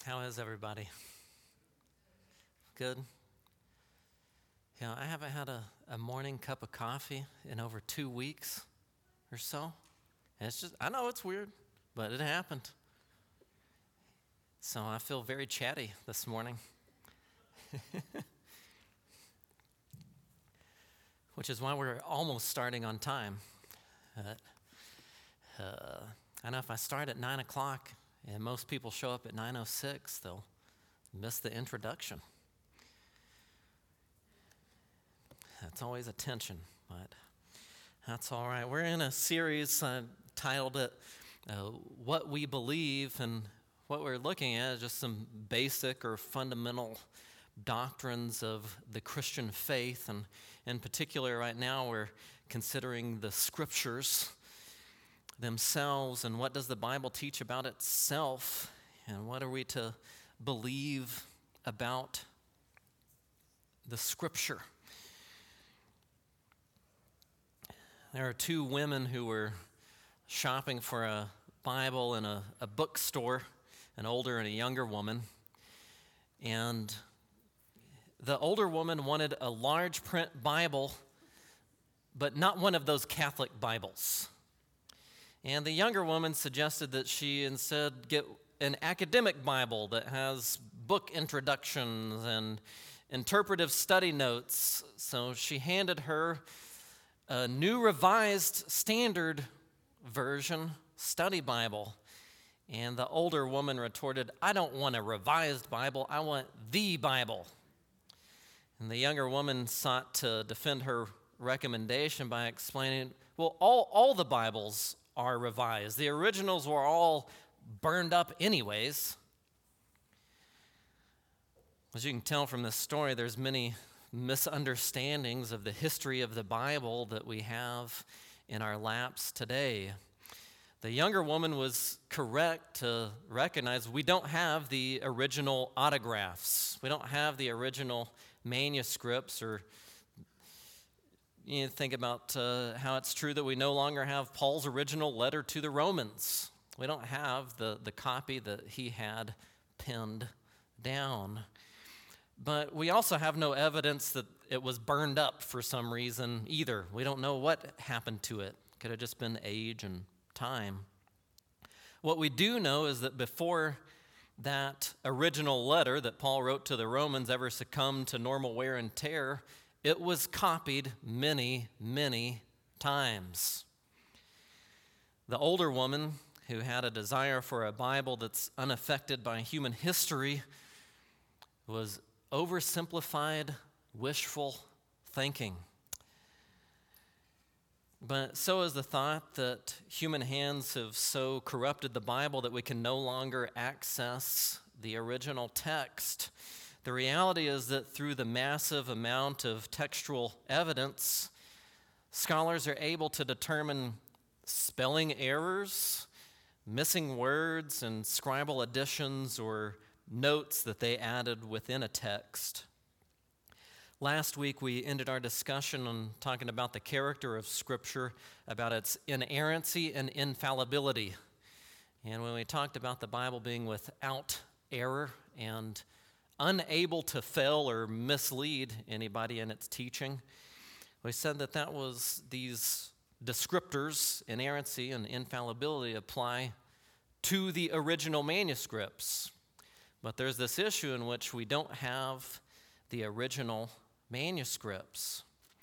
How is everybody? Good? Yeah, I haven't had a morning cup of coffee in over 2 weeks or so. And it's just, I know it's weird, but it happened. So I feel very chatty this morning. Which is why we're almost starting on time. I know if I start at 9 o'clock and most people show up at 9:06, they'll miss the introduction. That's always a tension, but that's all right. We're in a series titled it, What We Believe, and what we're looking at is just some basic or fundamental doctrines of the Christian faith, and in particular right now we're considering the Scriptures themselves, and what does the Bible teach about itself, and what are we to believe about the Scripture. There are two women who were shopping for a Bible in a bookstore, an older and a younger woman. And the older woman wanted a large print Bible, but not one of those Catholic Bibles. And the younger woman suggested that she instead get an academic Bible that has book introductions and interpretive study notes. So she handed her a New Revised Standard Version study Bible. And the older woman retorted, "I don't want a revised Bible, I want the Bible." And the younger woman sought to defend her recommendation by explaining, well, all the Bibles are revised. The originals were all burned up anyways. As you can tell from this story, there's many misunderstandings of the history of the Bible that we have in our laps today. The younger woman was correct to recognize we don't have the original autographs. We don't have the original manuscripts, or you think about how it's true that we no longer have Paul's original letter to the Romans. We don't have the copy that he had penned down. But we also have no evidence that it was burned up for some reason either. We don't know what happened to it. It could have just been age and time. What we do know is that before that original letter that Paul wrote to the Romans ever succumbed to normal wear and tear, it was copied many, many times. The older woman, who had a desire for a Bible that's unaffected by human history, was oversimplified, wishful thinking. But so is the thought that human hands have so corrupted the Bible that we can no longer access the original text. The reality is that through the massive amount of textual evidence, scholars are able to determine spelling errors, missing words, and scribal additions or notes that they added within a text. Last week we ended our discussion on talking about the character of Scripture, about its inerrancy and infallibility. And when we talked about the Bible being without error and unable to fail or mislead anybody in its teaching, we said that was these descriptors, inerrancy and infallibility, apply to the original manuscripts. But there's this issue in which we don't have the original manuscripts.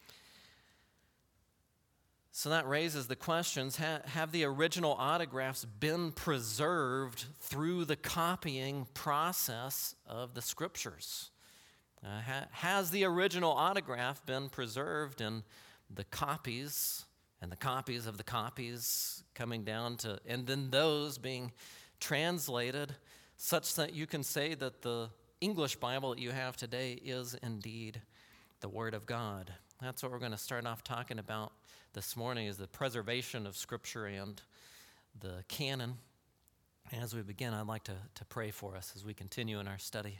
So that raises the questions, have the original autographs been preserved through the copying process of the Scriptures? Has the original autograph been preserved in the copies and the copies of the copies coming down to, and then those being translated such that you can say that the English Bible that you have today is indeed the Word of God? That's what we're going to start off talking about this morning, is the preservation of Scripture and the canon. And as we begin, I'd like to pray for us as we continue in our study.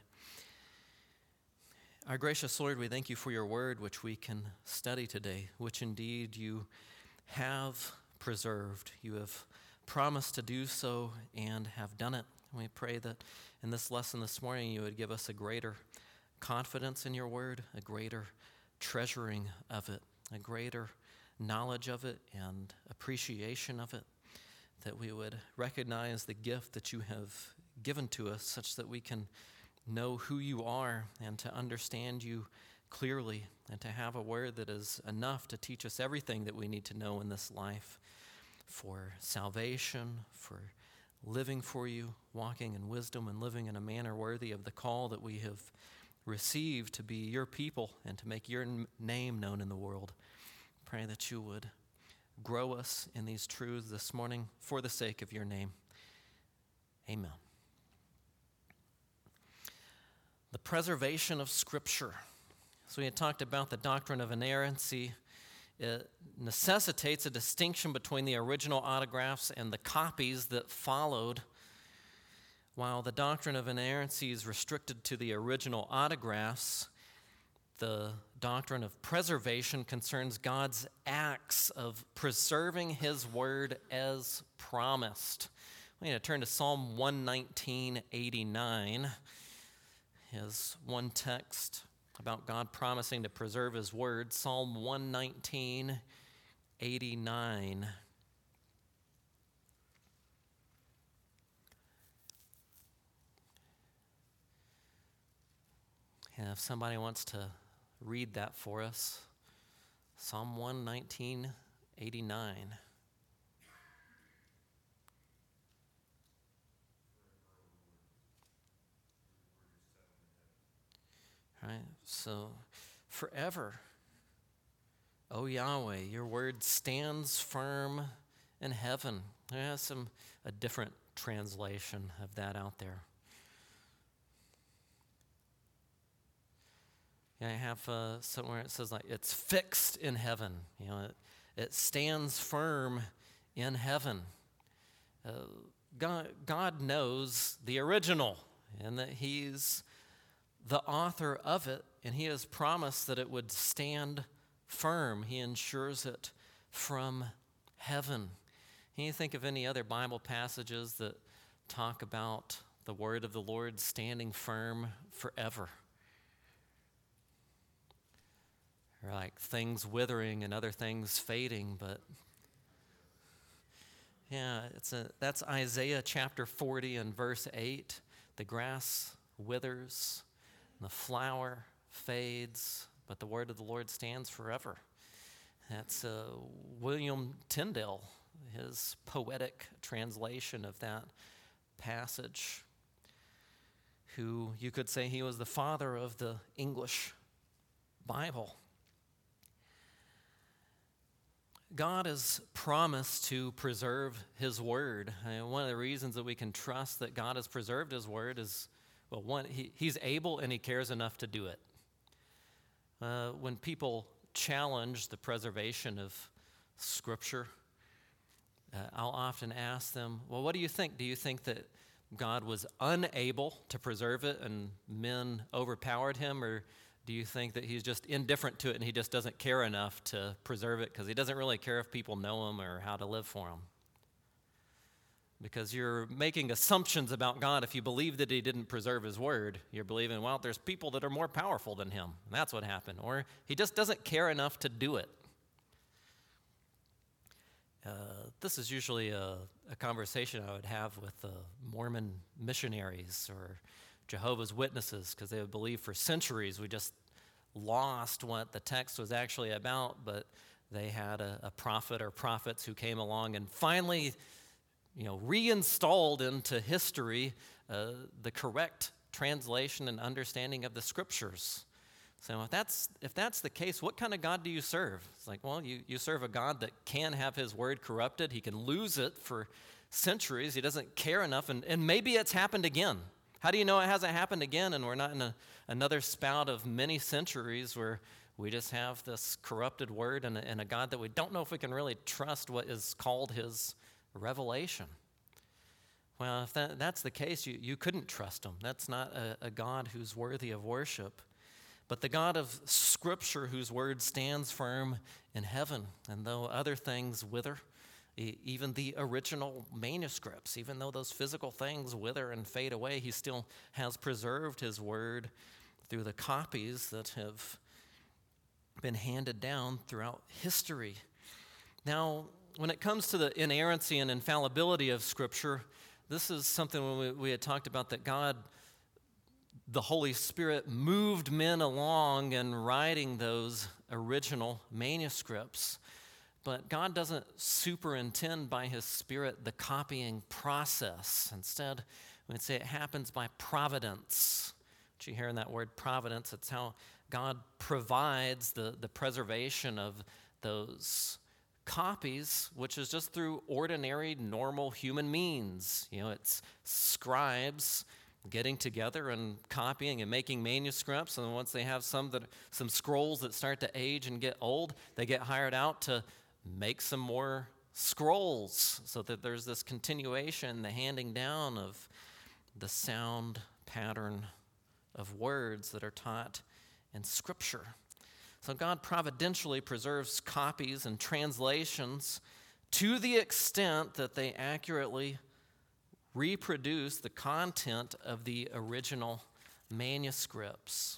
Our gracious Lord, we thank you for your word which we can study today, which indeed you have preserved. You have promised to do so and have done it. We pray that in this lesson this morning you would give us a greater confidence in your word, a greater treasuring of it, a greater knowledge of it and appreciation of it, that we would recognize the gift that you have given to us such that we can know who you are and to understand you clearly and to have a word that is enough to teach us everything that we need to know in this life for salvation, for living for you, walking in wisdom and living in a manner worthy of the call that we have received to be your people and to make your name known in the world. Pray that you would grow us in these truths this morning for the sake of your name. Amen. The preservation of Scripture. So we had talked about the doctrine of inerrancy. It necessitates a distinction between the original autographs and the copies that followed. While the doctrine of inerrancy is restricted to the original autographs, the doctrine of preservation concerns God's acts of preserving his word as promised. We need to turn to Psalm 119:89. Is one text about God promising to preserve his word, Psalm 119:89. And if somebody wants to read that for us, Psalm 119:89. Right? So, forever, O Yahweh, your word stands firm in heaven. There's a different translation of that out there. I have somewhere it says like it's fixed in heaven. You know, it stands firm in heaven. God knows the original and that he's the author of it, and he has promised that it would stand firm. He ensures it from heaven. Can you think of any other Bible passages that talk about the word of the Lord standing firm forever? Or like things withering and other things fading, but yeah, that's Isaiah chapter 40 and verse 8. The grass withers, the flower fades, but the word of the Lord stands forever. That's William Tyndale, his poetic translation of that passage, who you could say he was the father of the English Bible. God has promised to preserve his word. And one of the reasons that we can trust that God has preserved his word is, well, one, he's able and he cares enough to do it. When people challenge the preservation of Scripture, I'll often ask them, well, what do you think? Do you think that God was unable to preserve it and men overpowered him, or do you think that he's just indifferent to it and he just doesn't care enough to preserve it because he doesn't really care if people know him or how to live for him? Because you're making assumptions about God. If you believe that he didn't preserve his word, you're believing, well, there's people that are more powerful than him. And that's what happened. Or he just doesn't care enough to do it. This is usually a conversation I would have with Mormon missionaries or Jehovah's Witnesses, because they would believe for centuries we just lost what the text was actually about, but they had a prophet or prophets who came along and finally, reinstalled into history the correct translation and understanding of the Scriptures. So if that's the case, what kind of God do you serve? It's like, well, you serve a God that can have his word corrupted. He can lose it for centuries. He doesn't care enough, and maybe it's happened again. How do you know it hasn't happened again and we're not in another spout of many centuries where we just have this corrupted word and a God that we don't know if we can really trust what is called his revelation? Well, if that's the case, you couldn't trust him. That's not a God who's worthy of worship. But the God of Scripture, whose word stands firm in heaven, and though other things wither, Even the original manuscripts, even though those physical things wither and fade away, he still has preserved his word through the copies that have been handed down throughout history. Now, when it comes to the inerrancy and infallibility of Scripture, this is something when we had talked about that God, the Holy Spirit, moved men along in writing those original manuscripts. But God doesn't superintend by His Spirit the copying process. Instead, we'd say it happens by providence. What you hear in that word providence, it's how God provides the preservation of those copies, which is just through ordinary, normal human means. It's scribes getting together and copying and making manuscripts, and once they have some scrolls that start to age and get old, they get hired out to make some more scrolls so that there's this continuation, the handing down of the sound pattern of words that are taught in Scripture. So God providentially preserves copies and translations to the extent that they accurately reproduce the content of the original manuscripts.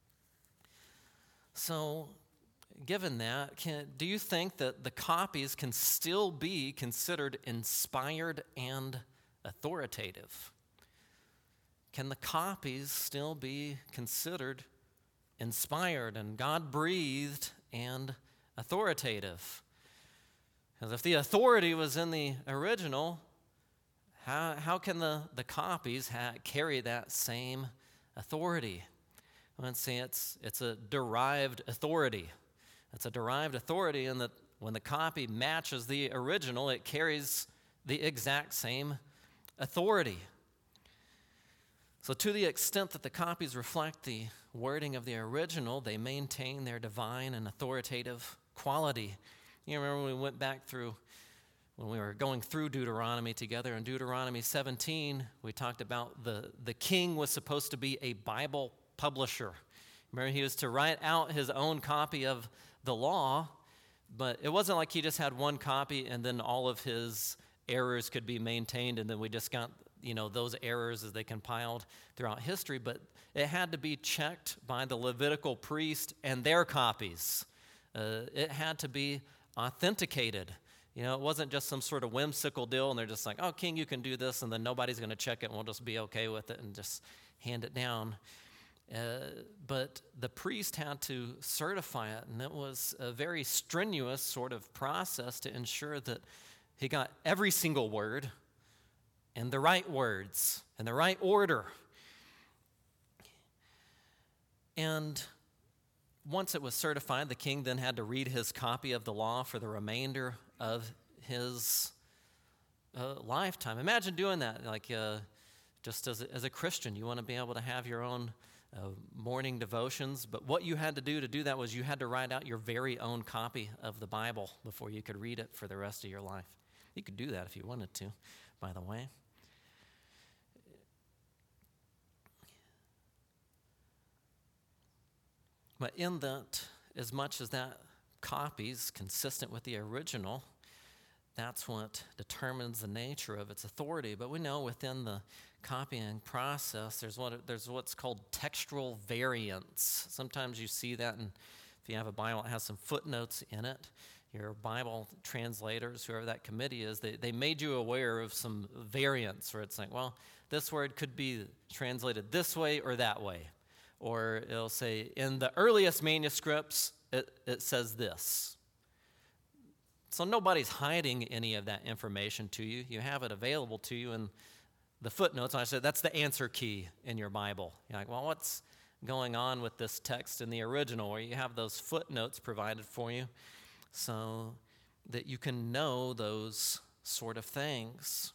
So, given that, do you think that the copies can still be considered inspired and authoritative? Can the copies still be considered inspired and God-breathed and authoritative? Because if the authority was in the original, how can the copies carry that same authority? Let's say it's a derived authority. It's a derived authority in that when the copy matches the original, it carries the exact same authority. So to the extent that the copies reflect the wording of the original, they maintain their divine and authoritative quality. You remember when we went back through, when we were going through Deuteronomy together, in Deuteronomy 17, we talked about the king was supposed to be a Bible publisher. Remember, he was to write out his own copy of the law, but it wasn't like he just had one copy and then all of his errors could be maintained and then we just got those errors as they compiled throughout history, but it had to be checked by the Levitical priest and their copies. It had to be authenticated. It wasn't just some sort of whimsical deal and they're just like, oh, king, you can do this, and then nobody's going to check it and we'll just be okay with it and just hand it down. But the priest had to certify it, and it was a very strenuous sort of process to ensure that he got every single word and the right words in the right order. And once it was certified, the king then had to read his copy of the law for the remainder of his lifetime. Imagine doing that, just as a Christian. You want to be able to have your own morning devotions, but what you had to do that was you had to write out your very own copy of the Bible before you could read it for the rest of your life. You could do that if you wanted to, by the way. But in that, as much as that copy's consistent with the original, that's what determines the nature of its authority. But we know within the copying process, there's what's called textual variants. Sometimes you see that, and if you have a Bible, it has some footnotes in it. Your Bible translators, whoever that committee is, they made you aware of some variants where it's like, well, this word could be translated this way or that way. Or it'll say, in the earliest manuscripts, it says this. So nobody's hiding any of that information to you. You have it available to you in the footnotes. And I said, that's the answer key in your Bible. You're like, well, what's going on with this text in the original? Where you have those footnotes provided for you so that you can know those sort of things.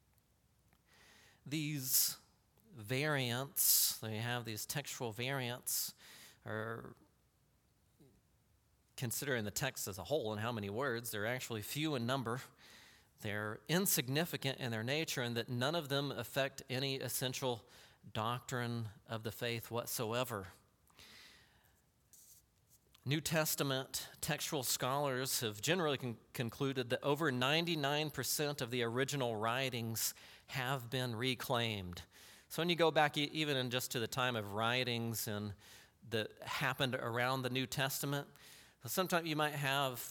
These variants, they have these textual variants, are considering the text as a whole and how many words, they're actually few in number. They're insignificant in their nature, and that none of them affect any essential doctrine of the faith whatsoever. New Testament textual scholars have generally concluded that over 99% of the original writings have been reclaimed. So when you go back even in just to the time of writings and that happened around the New Testament, sometimes you might have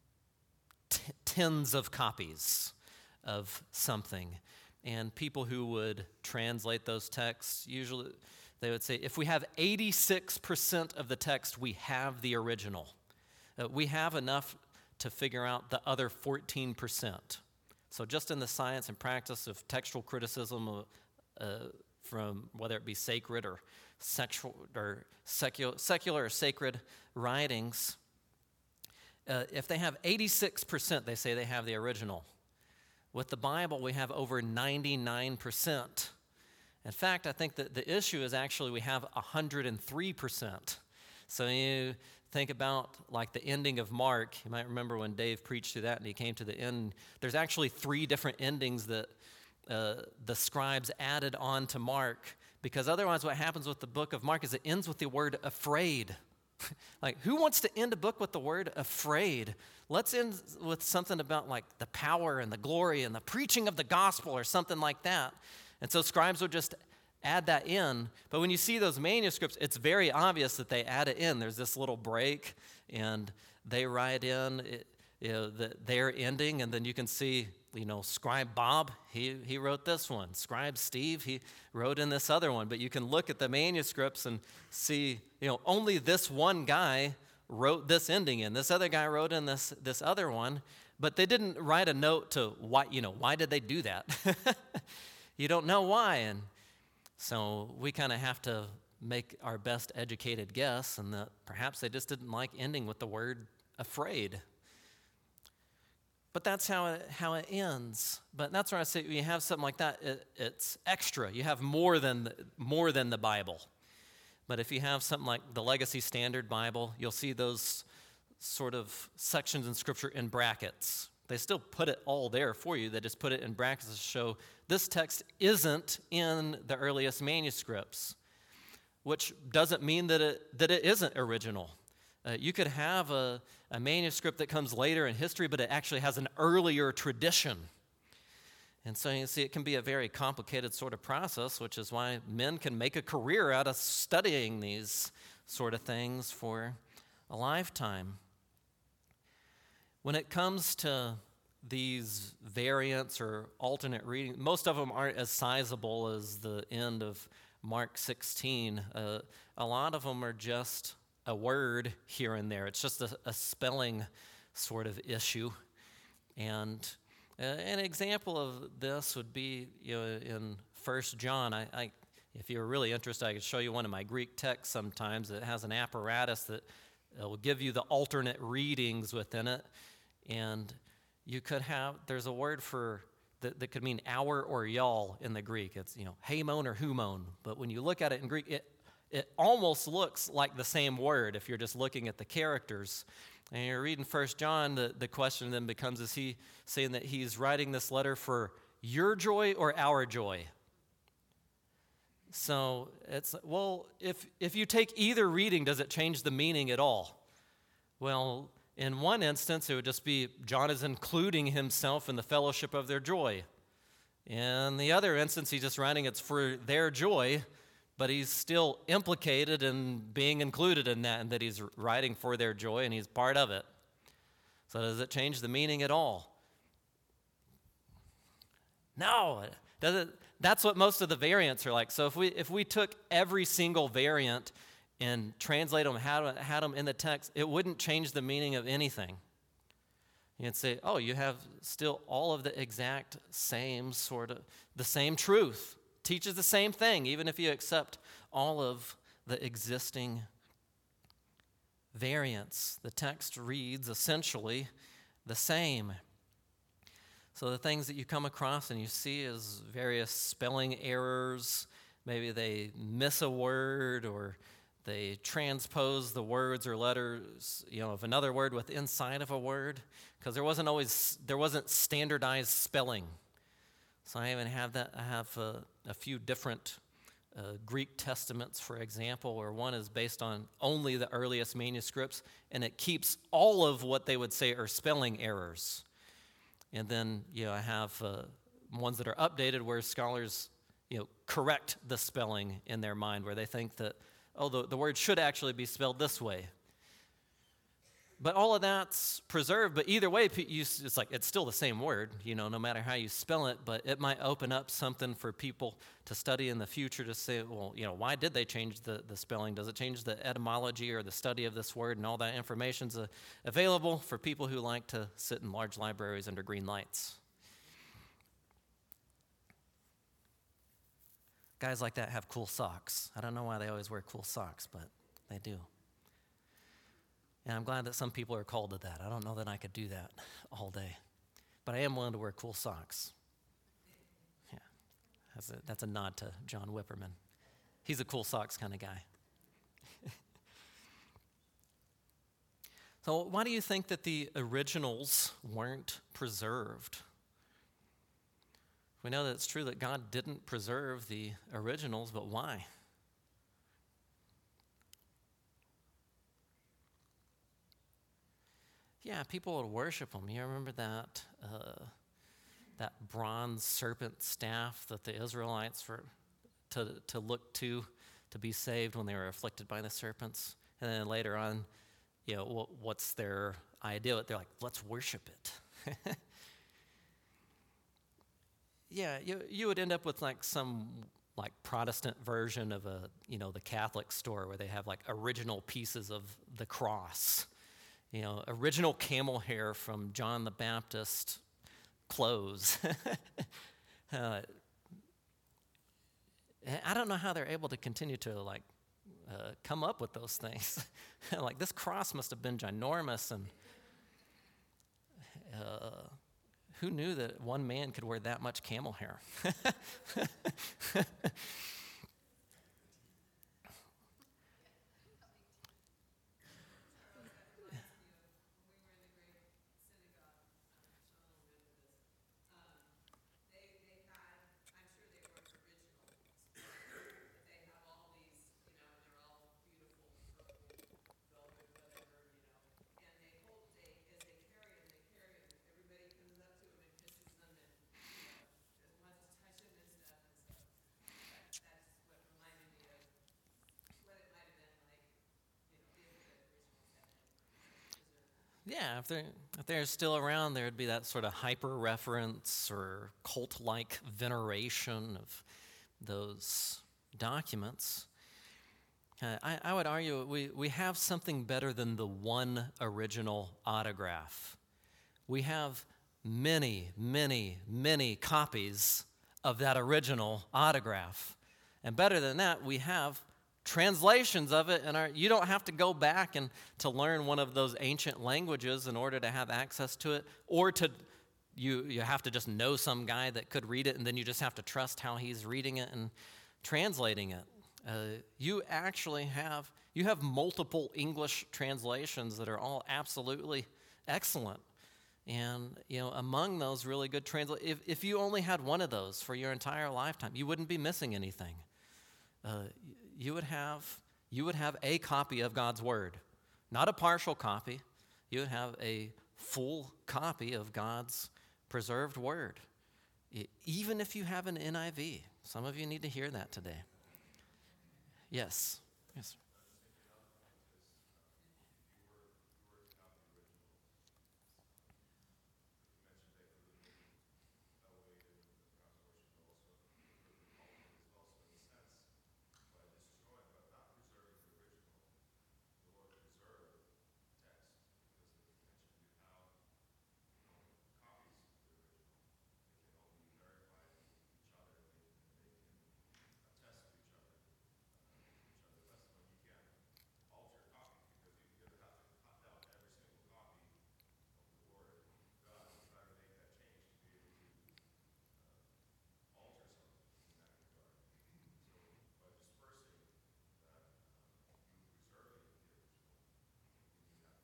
tens of copies of something. And people who would translate those texts, usually they would say, if we have 86% of the text, we have the original. We have enough to figure out the other 14%. So just in the science and practice of textual criticism from whether it be sacred or secular or sacred writings, if they have 86%, they say they have the original. With the Bible, we have over 99%. In fact, I think that the issue is actually we have 103%. So you think about like the ending of Mark. You might remember when Dave preached through that and he came to the end. There's actually 3 different endings that the scribes added on to Mark, because otherwise what happens with the book of Mark is it ends with the word afraid. Like, who wants to end a book with the word afraid? Let's end with something about like the power and the glory and the preaching of the gospel or something like that. And so scribes would just add that in. But when you see those manuscripts, it's very obvious that they add it in. There's this little break, and they write in their ending, and then you can see, Scribe Bob, he wrote this one. Scribe Steve, he wrote in this other one. But you can look at the manuscripts and see, only this one guy wrote this ending in. This other guy wrote in this other one, but they didn't write a note to why did they do that? You don't know why, and so we kind of have to make our best educated guess, and that perhaps they just didn't like ending with the word afraid. But that's how it ends. But that's where I say you have something like that, it's extra. You have more than the Bible. But if you have something like the Legacy Standard Bible, you'll see those sort of sections in Scripture in brackets. They still put it all there for you. They just put it in brackets to show this text isn't in the earliest manuscripts, which doesn't mean that it isn't original. You could have a manuscript that comes later in history, but it actually has an earlier tradition. And so you see, it can be a very complicated sort of process, which is why men can make a career out of studying these sort of things for a lifetime. When it comes to these variants or alternate readings, most of them aren't as sizable as the end of Mark 16. A lot of them are just a word here and there. It's just a spelling sort of issue. And an example of this would be in 1 John. If you're really interested, I could show you one of my Greek texts sometimes. It has an apparatus that will give you the alternate readings within it. And you could have, there's a word for that could mean hour or y'all in the Greek. It's, haimon or humon. But when you look at it in Greek, it almost looks like the same word if you're just looking at the characters. And you're reading 1 John, the question then becomes, is he saying that he's writing this letter for your joy or our joy? So it's, well, if you take either reading, does it change the meaning at all? Well, in one instance, it would just be John is including himself in the fellowship of their joy. In the other instance, he's just writing it's for their joy, but he's still implicated in being included in that, and that he's writing for their joy, and he's part of it. So does it change the meaning at all? No. That's what most of the variants are like. So if we took every single variant and translate them, had them in the text, it wouldn't change the meaning of anything. You'd say, oh, you have still all of the exact same the same truth. Teaches the same thing, even if you accept all of the existing variants. The text reads essentially the same. So the things that you come across and you see is various spelling errors. Maybe they miss a word, or they transpose the words or letters, of another word with inside of a word, because there wasn't standardized spelling. So I even have that. I have a few different Greek testaments, for example, where one is based on only the earliest manuscripts, and it keeps all of what they would say are spelling errors. And then, I have ones that are updated where scholars, correct the spelling in their mind, where they think that, the word should actually be spelled this way. But all of that's preserved, but either way, it's still the same word, no matter how you spell it, but it might open up something for people to study in the future to say, well, why did they change the spelling? Does it change the etymology or the study of this word? And all that information's available for people who like to sit in large libraries under green lights. Guys like that have cool socks. I don't know why they always wear cool socks, but they do. And I'm glad that some people are called to that. I don't know that I could do that all day. But I am willing to wear cool socks. Yeah, that's a nod to John Whipperman. He's a cool socks kind of guy. So why do you think that the originals weren't preserved? We know that it's true that God didn't preserve the originals, but why? Yeah, people would worship them. You remember that bronze serpent staff that the Israelites were to look to be saved when they were afflicted by the serpents? And then later on, what's their idea? They're like, let's worship it. Yeah, you would end up with some Protestant version of the Catholic store where they have original pieces of the cross. Original camel hair from John the Baptist clothes. I don't know how they're able to continue to come up with those things. This cross must have been ginormous, and who knew that one man could wear that much camel hair? Yeah, if they're still around, there would be that sort of hyper-reference or cult-like veneration of those documents. I would argue we have something better than the one original autograph. We have many, many, many copies of that original autograph. And better than that, we have translations of it, and you don't have to go back and to learn one of those ancient languages in order to have access to it, or you have to just know some guy that could read it, and then you just have to trust how he's reading it and translating it. You actually have multiple English translations that are all absolutely excellent. And among those really good translations, if you only had one of those for your entire lifetime, you wouldn't be missing anything. You would have a copy of God's Word, not a partial copy. You would have a full copy of God's preserved Word, even if you have an NIV. Some of you need to hear that today. Yes.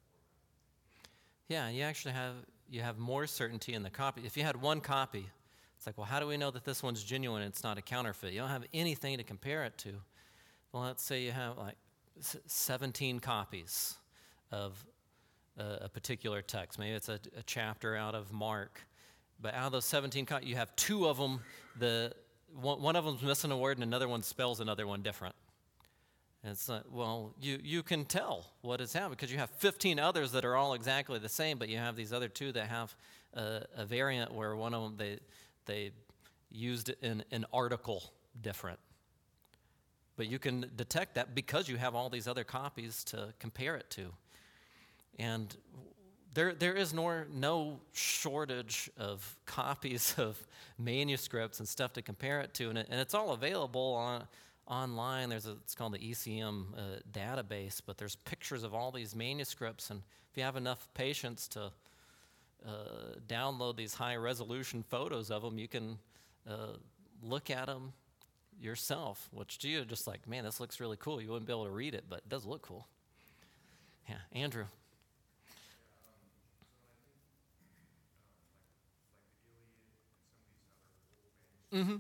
Yeah, you actually have more certainty in the copy. If you had one copy It's like, well, how do we know that this one's genuine and it's not a counterfeit? You don't have anything to compare it to. Well, let's say you have like 17 copies of a particular text. Maybe it's a chapter out of Mark. But out of those 17 copies, you have 2 of them, one of them's missing a word and another one spells another one different. And it's like, well, you can tell what has happened because you have 15 others that are all exactly the same, but you have these other 2 that have a variant where one of them, they used an article different. But you can detect that because you have all these other copies to compare it to. And there is no shortage of copies of manuscripts and stuff to compare it to. And it's all available online. It's called the ECM database, but there's pictures of all these manuscripts. And if you have enough patience to download these high-resolution photos of them, you can look at them yourself, which to you just like, man, this looks really cool. You wouldn't be able to read it, but it does look cool. Yeah, Andrew. Mm-hmm.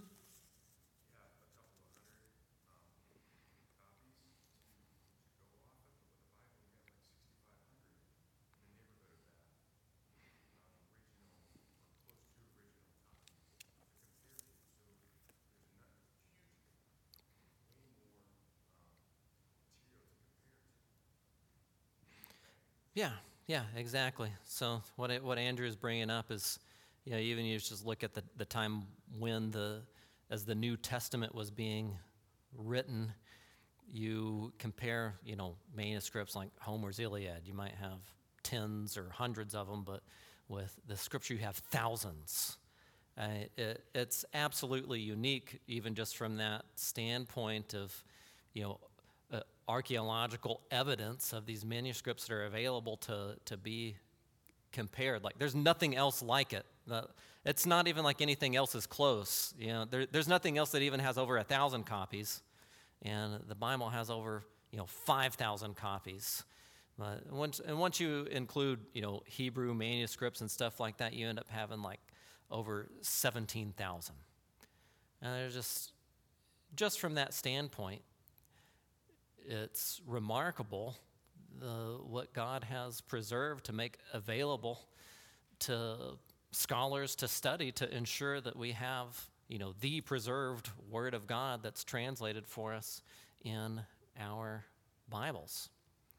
Yeah, exactly. So what Andrew is bringing up is, even you just look at the time when as the New Testament was being written, you compare, manuscripts like Homer's Iliad. You might have tens or hundreds of them, but with the Scripture you have thousands. It's absolutely unique, even just from that standpoint of, archaeological evidence of these manuscripts that are available to be compared. Like, there's nothing else like it. It's not even like anything else is close. There's nothing else that even has over 1,000 copies, and the Bible has over 5,000 copies. Once you include Hebrew manuscripts and stuff like that, you end up having like over 17,000. And there's just from that standpoint, it's remarkable what God has preserved to make available to scholars to study to ensure that we have, the preserved Word of God that's translated for us in our Bibles.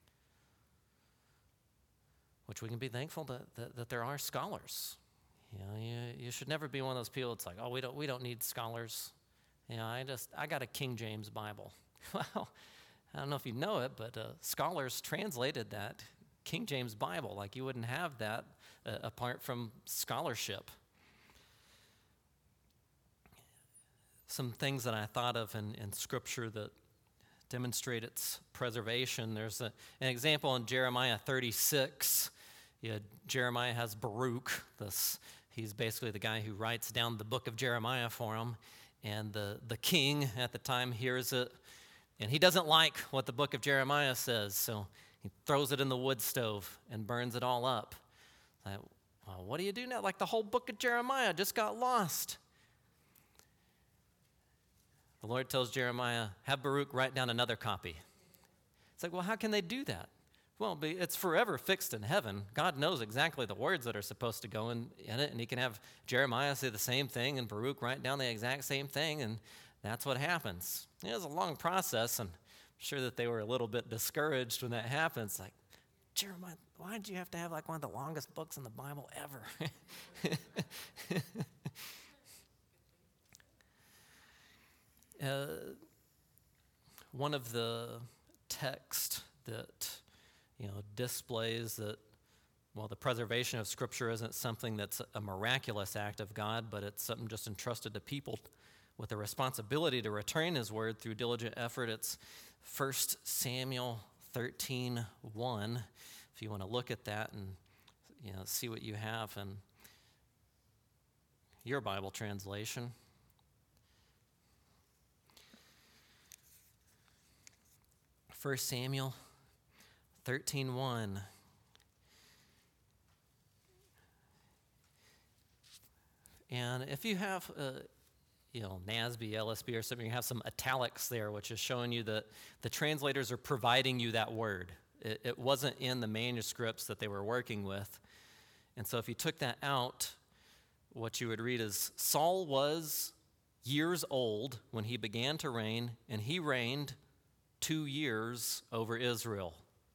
Which we can be thankful that there are scholars. You should never be one of those people that's like, oh, we don't need scholars. I got a King James Bible. Well, I don't know if you know it, but scholars translated that King James Bible. Like, you wouldn't have that apart from scholarship. Some things that I thought of in Scripture that demonstrate its preservation. There's an example in Jeremiah 36. Jeremiah has Baruch. He's basically the guy who writes down the book of Jeremiah for him. And the king at the time hears it. And he doesn't like what the book of Jeremiah says, so he throws it in the wood stove and burns it all up. Like, well, what do you do now? Like, the whole book of Jeremiah just got lost. The Lord tells Jeremiah, have Baruch write down another copy. It's like, well, how can they do that? Well, it's forever fixed in heaven. God knows exactly the words that are supposed to go in it, and he can have Jeremiah say the same thing and Baruch write down the exact same thing, and that's what happens. It was a long process, and I'm sure that they were a little bit discouraged when that happens. Like, Jeremiah, why did you have to have like one of the longest books in the Bible ever? One of the texts that displays that, the preservation of Scripture isn't something that's a miraculous act of God, but it's something just entrusted to people with a responsibility to retain his word through diligent effort. It's 1 Samuel 13:1. If you want to look at that and see what you have in your Bible translation. First Samuel 13:1. And if you have, NASB, LSB, or something, you have some italics there, which is showing you that the translators are providing you that word. It wasn't in the manuscripts that they were working with. And so if you took that out, what you would read is, Saul was years old when he began to reign, and he reigned 2 years over Israel.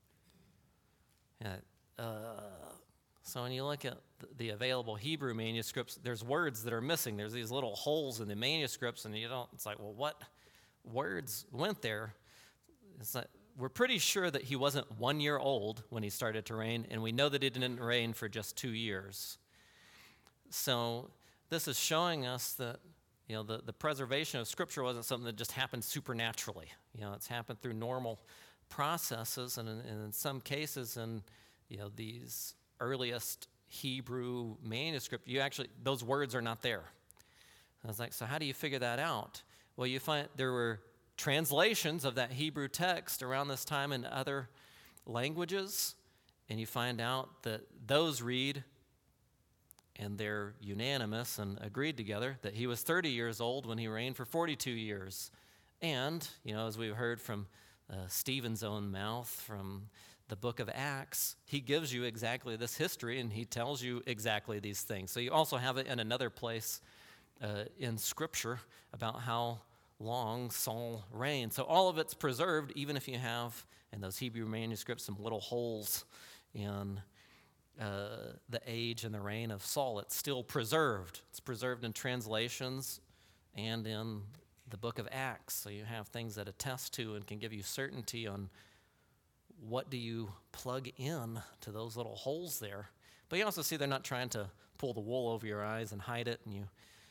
So when you look at the available Hebrew manuscripts, there's words that are missing. There's these little holes in the manuscripts, and it's like, well, what words went there? It's like, we're pretty sure that he wasn't 1 year old when he started to reign, and we know that he didn't reign for just 2 years. So this is showing us that the preservation of Scripture wasn't something that just happened supernaturally. It's happened through normal processes, and in some cases, these earliest Hebrew manuscript, those words are not there. I was like, so how do you figure that out? Well, you find there were translations of that Hebrew text around this time in other languages, and you find out that those read, and they're unanimous and agreed together, that he was 30 years old when he reigned for 42 years. And, as we've heard from Stephen's own mouth from the book of Acts, he gives you exactly this history, and he tells you exactly these things. So you also have it in another place in Scripture about how long Saul reigned. So all of it's preserved, even if you have in those Hebrew manuscripts some little holes in the age and the reign of Saul. It's still preserved. It's preserved in translations and in the book of Acts. So you have things that attest to and can give you certainty on what do you plug in to those little holes there. But you also see they're not trying to pull the wool over your eyes and hide it. And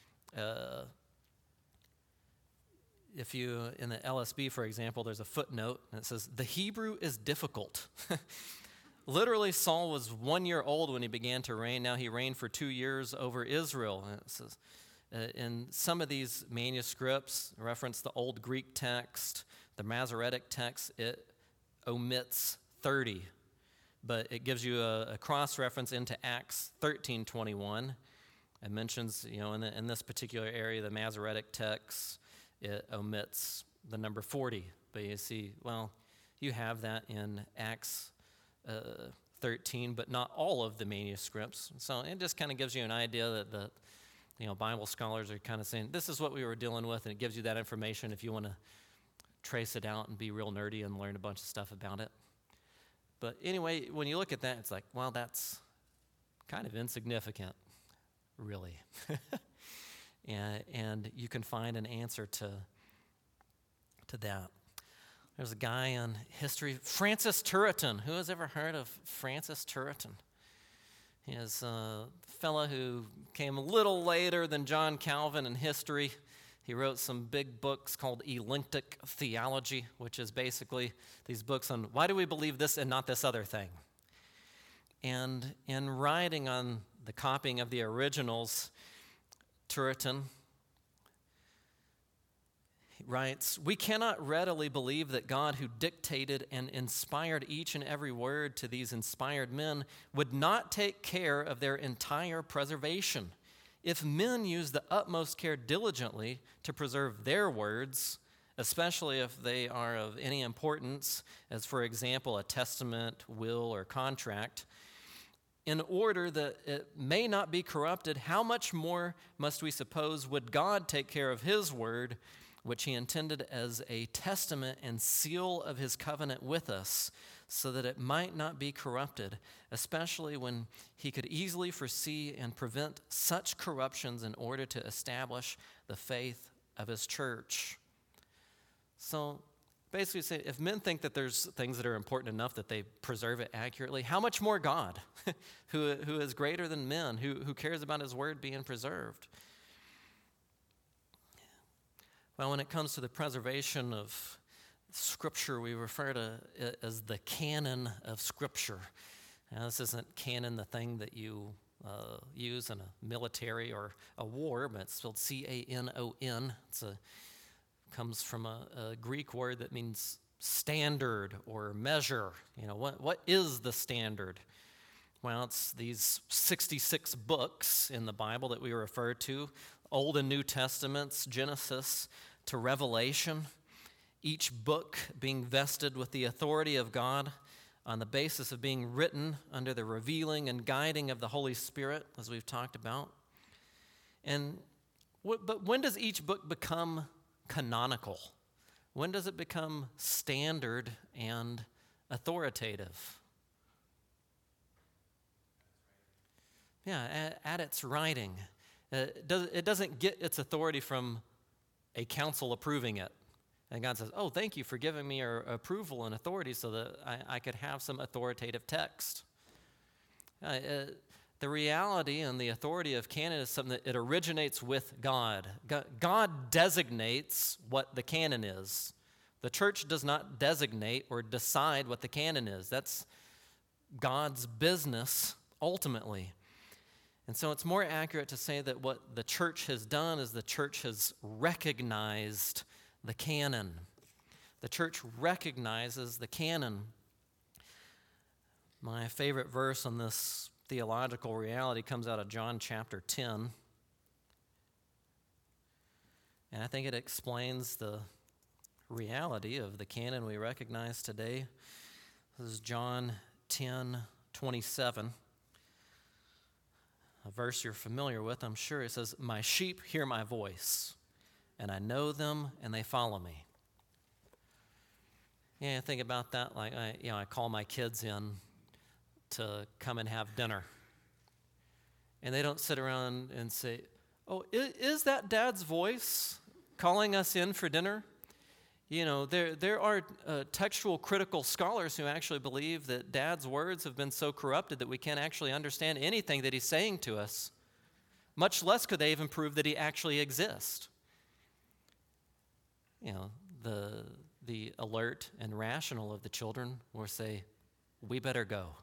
if you, in the LSB, for example, there's a footnote, and it says, the Hebrew is difficult. Literally, Saul was 1 year old when he began to reign. Now he reigned for 2 years over Israel. And it says, in some of these manuscripts, reference the Old Greek text, the Masoretic text, it omits 30, but it gives you a cross-reference into Acts 13:21. It mentions, in this particular area, the Masoretic text, it omits the number 40. But you see, you have that in Acts 13, but not all of the manuscripts. So it just kind of gives you an idea that the Bible scholars are kind of saying, this is what we were dealing with, and it gives you that information if you want to trace it out and be real nerdy and learn a bunch of stuff about it. But anyway, when you look at that, it's like, well, that's kind of insignificant, really. and you can find an answer to that. There's a guy in history, Francis Turretin. Who has ever heard of Francis Turretin? He is a fellow who came a little later than John Calvin in history. He wrote some big books called Elenctic Theology, which is basically these books on why do we believe this and not this other thing. And in writing on the copying of the originals, Turretin writes, we cannot readily believe that God, who dictated and inspired each and every word to these inspired men, would not take care of their entire preservation. If men use the utmost care diligently to preserve their words, especially if they are of any importance, as for example, a testament, will, or contract, in order that it may not be corrupted, how much more must we suppose would God take care of his word, which he intended as a testament and seal of his covenant with us, so that it might not be corrupted, especially when he could easily foresee and prevent such corruptions in order to establish the faith of his church. So basically say, if men think that there's things that are important enough that they preserve it accurately, how much more God, who is greater than men, who cares about his word being preserved? Well, when it comes to the preservation of Scripture, we refer to it as the canon of Scripture. Now, this isn't canon, the thing that you use in a military or a war, but it's spelled C-A-N-O-N. It comes from a Greek word that means standard or measure. What is the standard? Well, it's these 66 books in the Bible that we refer to, Old and New Testaments, Genesis to Revelation, each book being vested with the authority of God on the basis of being written under the revealing and guiding of the Holy Spirit, as we've talked about. But when does each book become canonical? When does it become standard and authoritative? Yeah, at its writing. It doesn't get its authority from a council approving it. And God says, oh, thank you for giving me your approval and authority so that I could have some authoritative text. The reality and the authority of canon is something that it originates with God. God designates what the canon is. The church does not designate or decide what the canon is. That's God's business ultimately. And so it's more accurate to say that what the church has done is the church has recognized the canon. The church recognizes the canon. My favorite verse on this theological reality comes out of John chapter 10. And I think it explains the reality of the canon we recognize today. This is John 10:27. A verse you're familiar with, I'm sure. It says, "My sheep hear my voice, and I know them, and they follow me." Yeah, think about that. Like, I call my kids in to come and have dinner, and they don't sit around and say, "Oh, is that Dad's voice calling us in for dinner?" You know, there are textual critical scholars who actually believe that Dad's words have been so corrupted that we can't actually understand anything that he's saying to us. Much less could they even prove that he actually exists. You know, the alert and rational of the children will say, "We better go."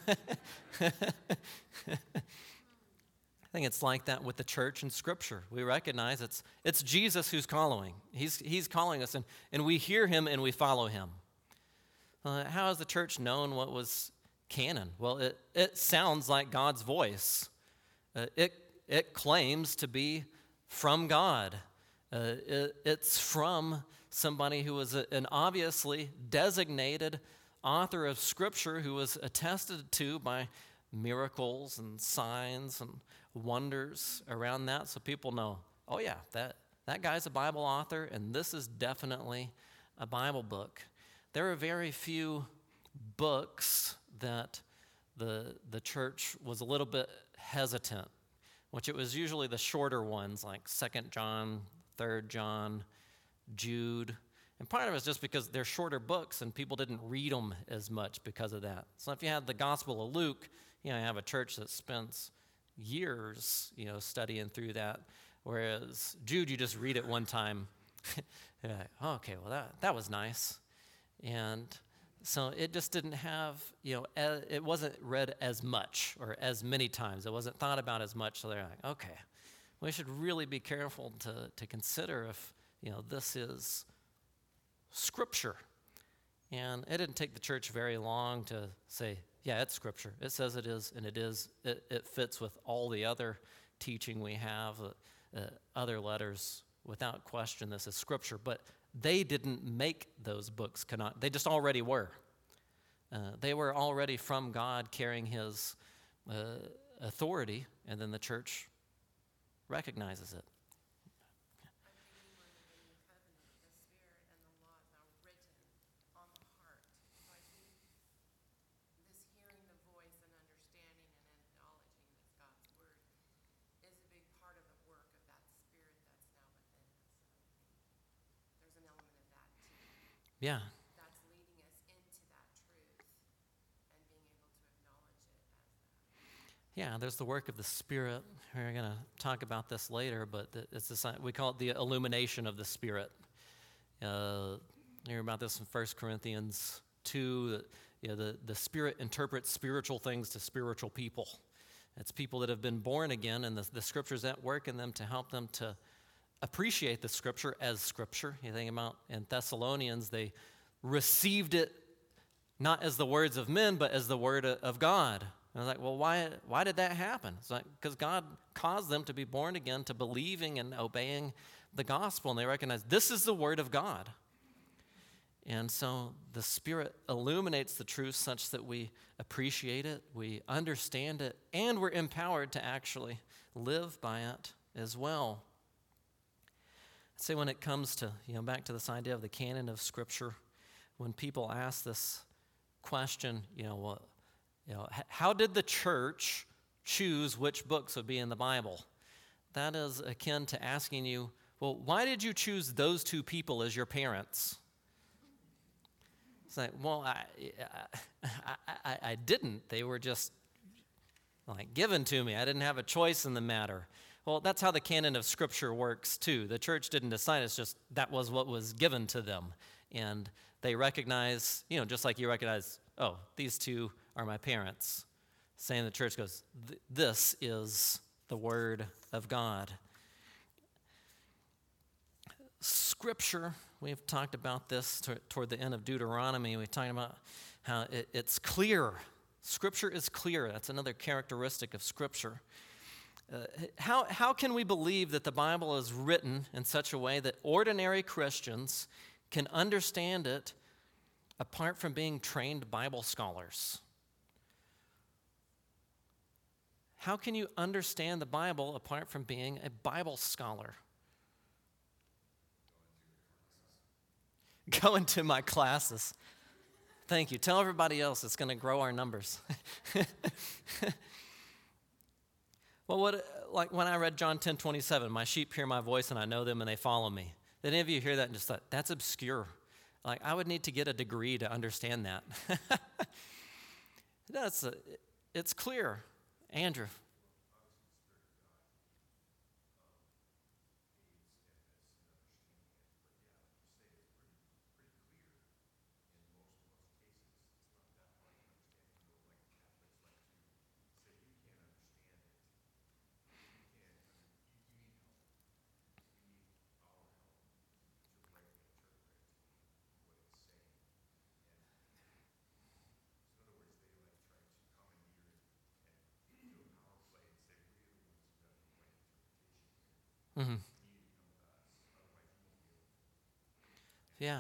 I think it's like that with the church and Scripture. We recognize it's Jesus who's calling. He's calling us, and we hear him and we follow him. How has the church known what was canon? Well, it sounds like God's voice. It claims to be from God. It's from somebody who was an obviously designated author of Scripture who was attested to by miracles and signs and wonders around that, so people know, oh yeah, that guy's a Bible author, and this is definitely a Bible book. There are very few books that the church was a little bit hesitant, which it was usually the shorter ones like 2 John, 3 John, Jude. And part of it is just because they're shorter books and people didn't read them as much because of that. So if you had the Gospel of Luke, you have a church that spends years, studying through that. Whereas Jude, you just read it one time. You're like, oh, okay, well, that was nice. And so it just didn't have, it wasn't read as much or as many times. It wasn't thought about as much. So they're like, okay, we should really be careful to consider if, this is Scripture. And it didn't take the church very long to say, yeah, it's Scripture. It says it is, and it fits with all the other teaching we have, other letters. Without question, this is Scripture. But they didn't make those books. They just already were. They were already from God carrying his authority, and then the church recognizes it. Yeah. That's leading us into that truth and being able to acknowledge it as that. Yeah, there's the work of the Spirit. We're going to talk about this later, but we call it the illumination of the Spirit. You hear about this in 1 Corinthians 2, that the Spirit interprets spiritual things to spiritual people. It's people that have been born again, and the Scripture's at work in them to help them to appreciate the Scripture as Scripture. You think about in Thessalonians, they received it not as the words of men, but as the Word of God. I was like, well, why did that happen? It's like, because God caused them to be born again, to believing and obeying the gospel, and they recognize this is the word of God. And so the Spirit illuminates the truth such that we appreciate it, we understand it, and we're empowered to actually live by it as well. I'd say when it comes to, back to this idea of the canon of Scripture, when people ask this question, how did the church choose which books would be in the Bible? That is akin to asking you, well, why did you choose those two people as your parents? It's like, well, I didn't. They were just given to me. I didn't have a choice in the matter. Well, that's how the canon of Scripture works too. The church didn't decide. It's just that was what was given to them. And they recognize, just like you recognize, oh, these two are my parents. Saying the church goes, this is the Word of God. Scripture, we've talked about this toward the end of Deuteronomy. We've talked about how it's clear. Scripture is clear. That's another characteristic of Scripture. How can we believe that the Bible is written in such a way that ordinary Christians can understand it apart from being trained Bible scholars? How can you understand the Bible apart from being a Bible scholar? Go into my classes. Thank you. Tell everybody else it's going to grow our numbers. Well, like when I read John 10:27, my sheep hear my voice and I know them and they follow me. Did any of you hear that and just thought, that's obscure? I would need to get a degree to understand that. It's clear. Andrew. Mm-hmm. Yeah.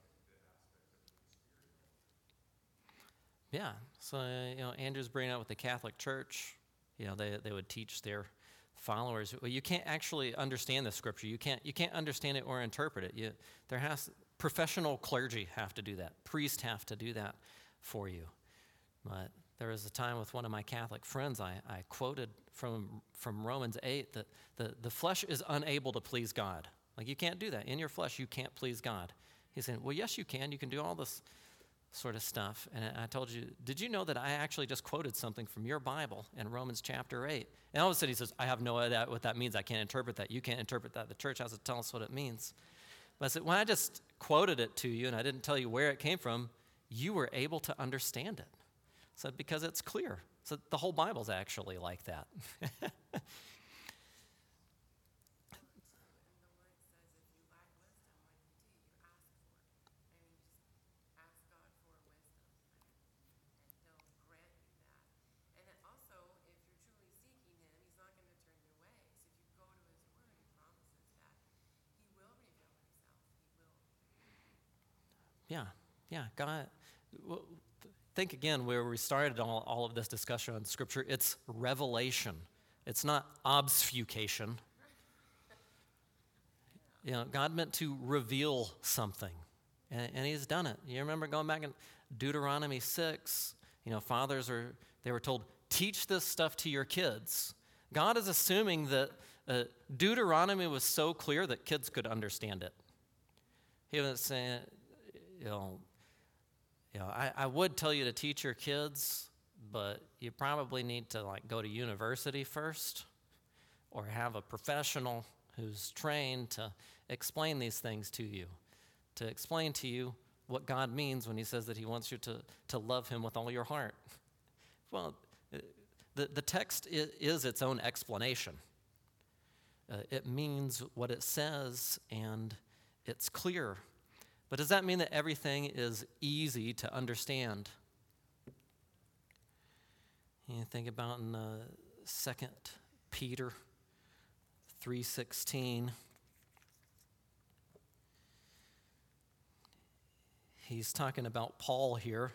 Yeah. So, Andrew's bringing out with the Catholic Church, they would teach their followers, well, you can't actually understand the Scripture. You can't understand it or interpret it. Professional clergy have to do that. Priests have to do that for you. But there was a time with one of my Catholic friends, I quoted from Romans 8 that the flesh is unable to please God. You can't do that. In your flesh, you can't please God. He's saying, well, yes, you can. You can do all this sort of stuff. And I told you, did you know that I actually just quoted something from your Bible in Romans chapter 8? And all of a sudden he says, I have no idea what that means. I can't interpret that. You can't interpret that. The church has to tell us what it means. But I said, when I just quoted it to you and I didn't tell you where it came from, you were able to understand it. So because it's clear. So the whole Bible's actually like that. Yeah, God. Well, think again where we started all of this discussion on Scripture. It's revelation. It's not obfuscation. God meant to reveal something, and He's done it. You remember going back in Deuteronomy 6, fathers they were told, teach this stuff to your kids. God is assuming that Deuteronomy was so clear that kids could understand it. He was saying, I would tell you to teach your kids, but you probably need to go to university first or have a professional who's trained to explain these things to you, to explain to you what God means when He says that He wants you to love Him with all your heart. Well, the text is its own explanation. It means what it says, and it's clear. But does that mean that everything is easy to understand? You think about in 2 Peter 3:16. He's talking about Paul here.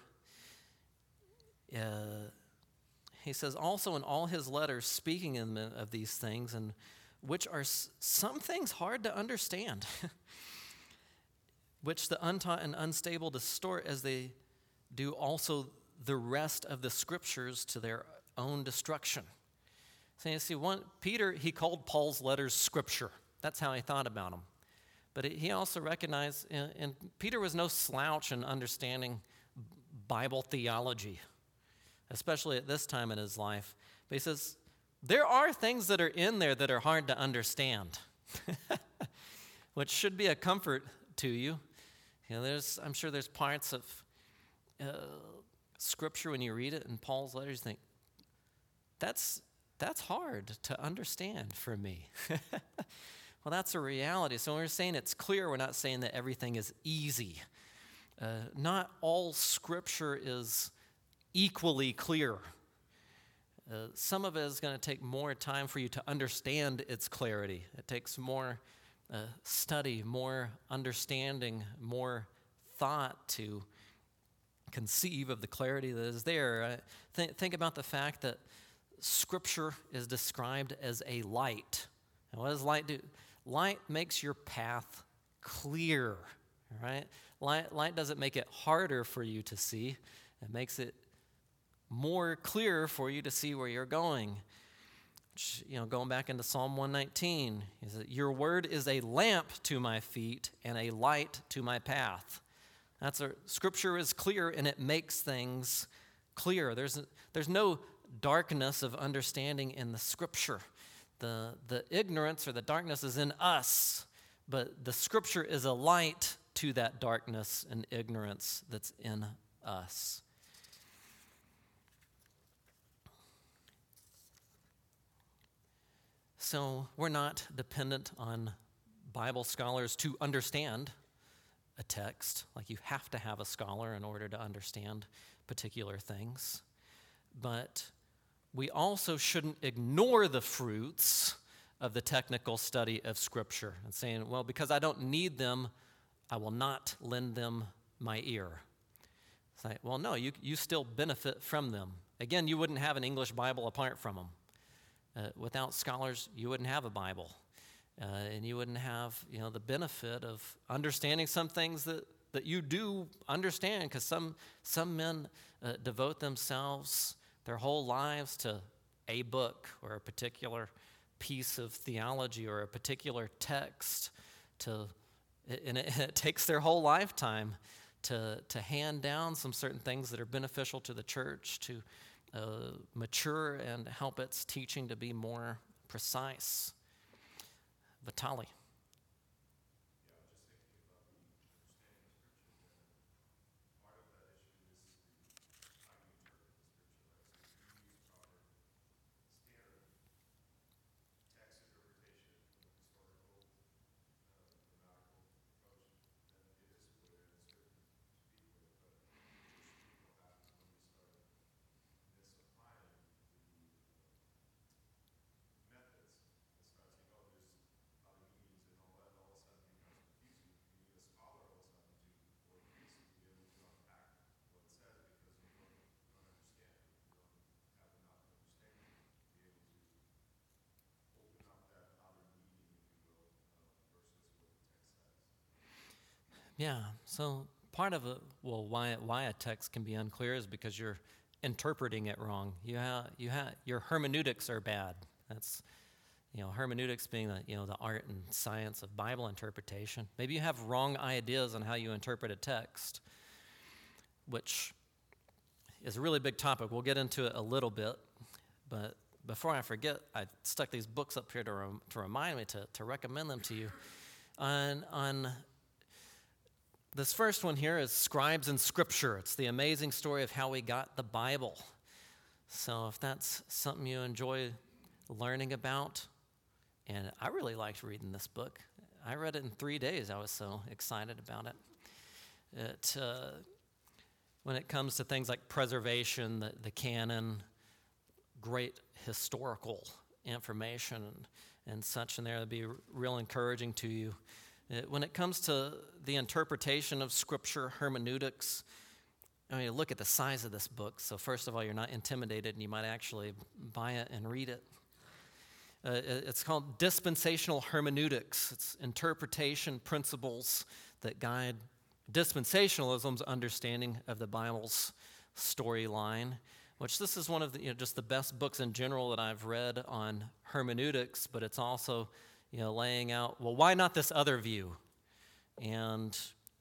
He says, also in all his letters, speaking of these things, and which are some things hard to understand, which the untaught and unstable distort as they do also the rest of the scriptures to their own destruction. So you see, Peter, he called Paul's letters scripture. That's how he thought about them. But he also recognized, and Peter was no slouch in understanding Bible theology, especially at this time in his life. But he says, there are things that are in there that are hard to understand, which should be a comfort to you. I'm sure there's parts of Scripture when you read it in Paul's letters, you think, that's hard to understand for me. Well, that's a reality. So when we're saying it's clear, we're not saying that everything is easy. Not all Scripture is equally clear. Some of it is going to take more time for you to understand its clarity. It takes more study, more understanding, more thought to conceive of the clarity that is there. Think about the fact that Scripture is described as a light. And what does light do? Light makes your path clear, right? Light doesn't make it harder for you to see. It makes it more clear for you to see where you're going. Going back into Psalm 119, is that your word is a lamp to my feet and a light to my path. Scripture is clear and it makes things clear. There's no darkness of understanding in the Scripture. The ignorance or the darkness is in us, but the Scripture is a light to that darkness and ignorance that's in us. So we're not dependent on Bible scholars to understand a text. Like you have to have a scholar in order to understand particular things. But we also shouldn't ignore the fruits of the technical study of Scripture and saying, well, because I don't need them, I will not lend them my ear. It's like, well, no, you still benefit from them. Again, you wouldn't have an English Bible apart from them. Without scholars, you wouldn't have a Bible. And you wouldn't have, the benefit of understanding some things that you do understand, because some men devote themselves their whole lives to a book or a particular piece of theology or a particular text, and it takes their whole lifetime to hand down some certain things that are beneficial to the church, to mature and help its teaching to be more precise. Vitali. Yeah, so part of why a text can be unclear is because you're interpreting it wrong. Your hermeneutics are bad. That's, hermeneutics being the art and science of Bible interpretation. Maybe you have wrong ideas on how you interpret a text, which is a really big topic. We'll get into it a little bit, but before I forget, I stuck these books up here to remind me to recommend them to you. On this first one here is Scribes and Scripture. It's the amazing story of how we got the Bible. So if that's something you enjoy learning about, and I really liked reading this book. I read it in 3 days. I was so excited about it. When it comes to things like preservation, the canon, great historical information and such in there that'd be real encouraging to you. When it comes to the interpretation of Scripture, hermeneutics, I mean, look at the size of this book. So first of all, you're not intimidated, and you might actually buy it and read it. It's called dispensational hermeneutics. It's interpretation principles that guide dispensationalism's understanding of the Bible's storyline, which this is one of the, just the best books in general that I've read on hermeneutics, but it's also, laying out, well, why not this other view? And